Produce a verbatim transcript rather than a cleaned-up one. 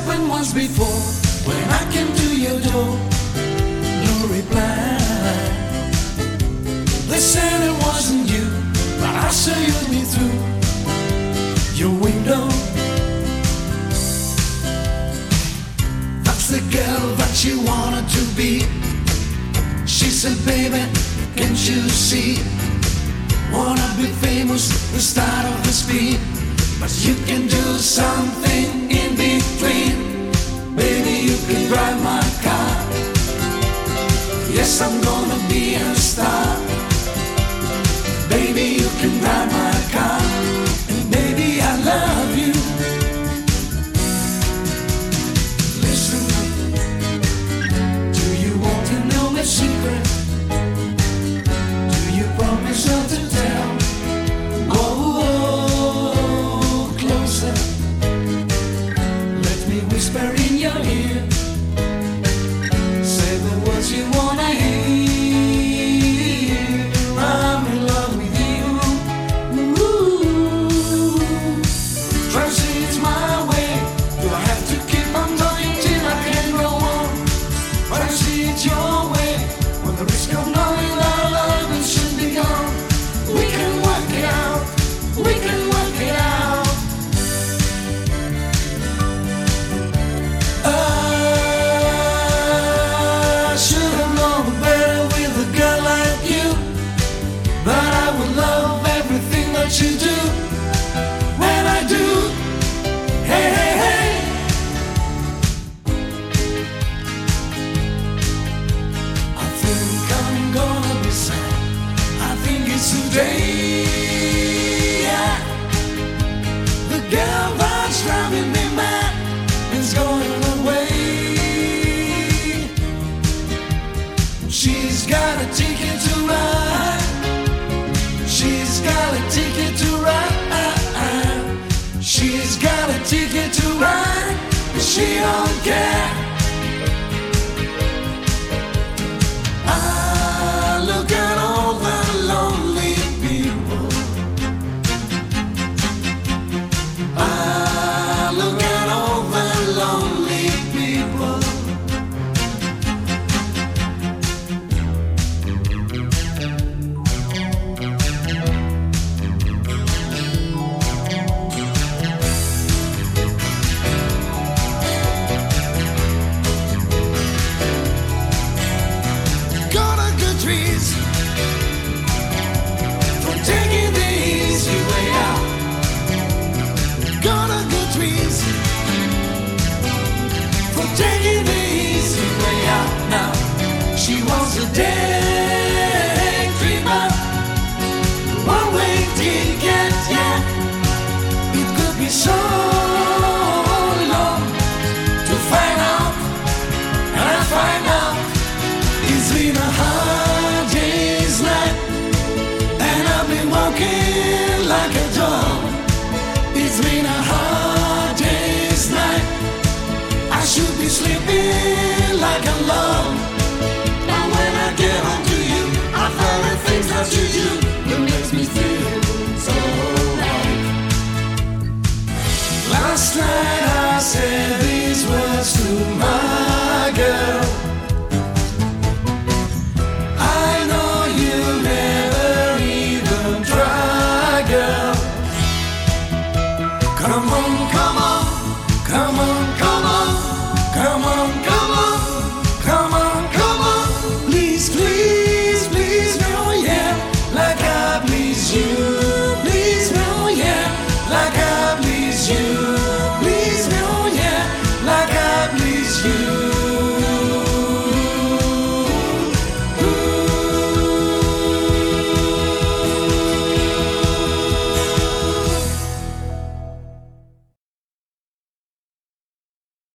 happened once before when I came to your door. No reply. They said it wasn't you, but I saw you me through your window. That's the girl that you wanted to be. She said, baby, can't you see? Wanna be famous, the start of the speed, but you can do something in between. Baby, you can drive my car. Yes, I'm gonna be a star. Baby, you can drive my car. And baby, I love you. Listen, do you want to know my secret? Do you promise not to tell? Oh, closer. Let me whisper in your ear. Say the words you wanna hear. I'm in love with you. Ooh. Try to see it's my way. Do I have to keep on going till I can't go on? But I see it's your way. When the risk of knowing our love will soon be gone, we can work it out. We can work it out. I should have known better with a girl like you, but I would love everything that you do. When I do, hey, hey, hey. I think I'm gonna be sad. I think it's today. Yeah. The girl that's driving me mad is going away. She's got a ticket to ride. She's got a ticket to ride. She's got a ticket to ride, but she don't care. I look at all the lonely people. I look at all the lonely people. Got a good trees for taking the easy way out. Got a good trees for taking the easy way out. Now she wants a daydreamer, one-way ticket. Yeah, it could be so long to find out, and I find out it's been a hard day's night, and I've been walking like a dog. It's been a hard day's night. I should be sleeping like a log. But when I get home to you, I find the things that you do.